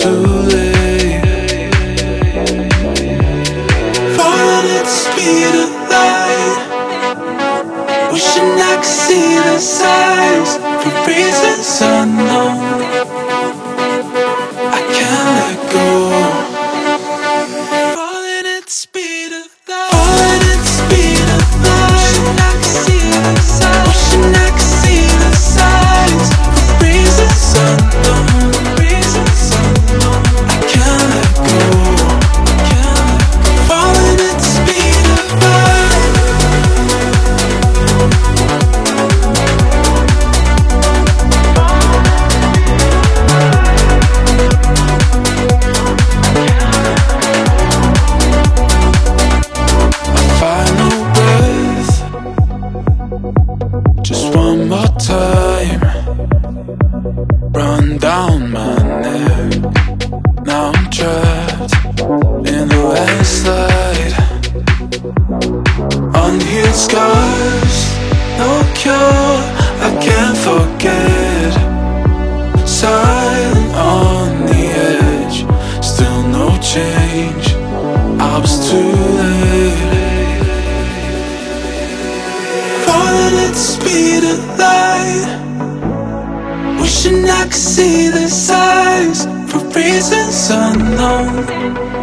too late. Falling at the speed of light, wishing I could see the signs for reasons unknown. I can't let go. Falling at the speed of light, falling at the speed of light, wishing I could see the signs, wishing I could see the signs for reasons unknown, reasons unknown. I can't let go, can't let go. Falling at the speed of light. Final breath, just one more time. Run down my neck. Now I'm trapped in the landslide. Unhealed scars, no cure, I can't forget. Silent on the edge, still no change. I was too late. Falling at the speed of light, wishing I could see the signs for reasons unknown.